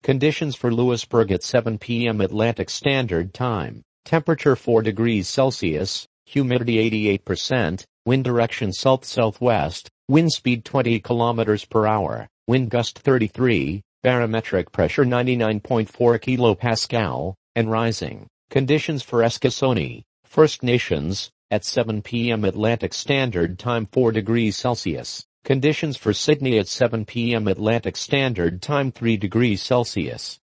Conditions for Lewisburg at 7 p.m. Atlantic Standard Time. Temperature 4 degrees Celsius, humidity 88%, wind direction south-southwest, wind speed 20 kilometers per hour, wind gust 33, barometric pressure 99.4 kilopascal, and rising. Conditions for Eskasoni, First Nations, at 7 p.m. Atlantic Standard Time 4 degrees Celsius. Conditions for Sydney at 7 p.m. Atlantic Standard Time 3 degrees Celsius.